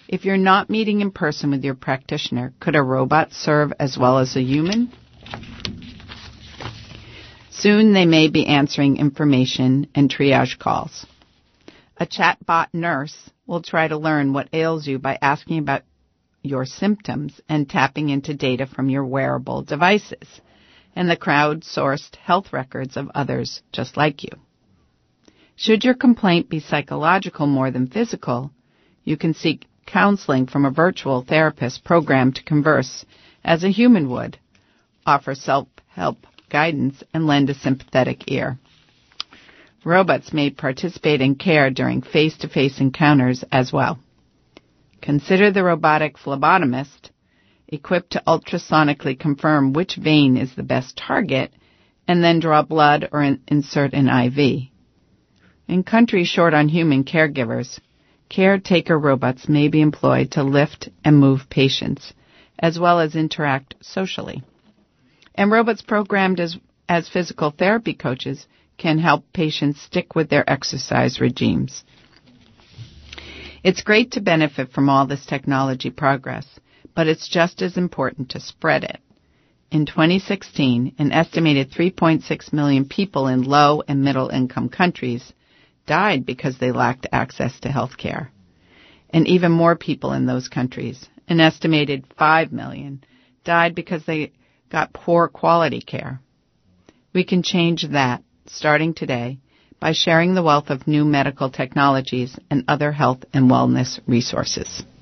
If you're not meeting in person with your practitioner, could a robot serve as well as a human? Soon they may be answering information and triage calls. A chatbot nurse will try to learn what ails you by asking about your symptoms and tapping into data from your wearable devices and the crowdsourced health records of others just like you. Should your complaint be psychological more than physical, you can seek counseling from a virtual therapist programmed to converse as a human would, offer self-help guidance, and lend a sympathetic ear. Robots may participate in care during face-to-face encounters as well. Consider the robotic phlebotomist, equipped to ultrasonically confirm which vein is the best target and then draw blood or insert an IV. In countries short on human caregivers, caretaker robots may be employed to lift and move patients, as well as interact socially. And robots programmed as physical therapy coaches can help patients stick with their exercise regimes. It's great to benefit from all this technology progress, but it's just as important to spread it. In 2016, an estimated 3.6 million people in low and middle income countries died because they lacked access to health care. And even more people in those countries, an estimated 5 million, died because they got poor quality care. We can change that, starting today, by sharing the wealth of new medical technologies and other health and wellness resources.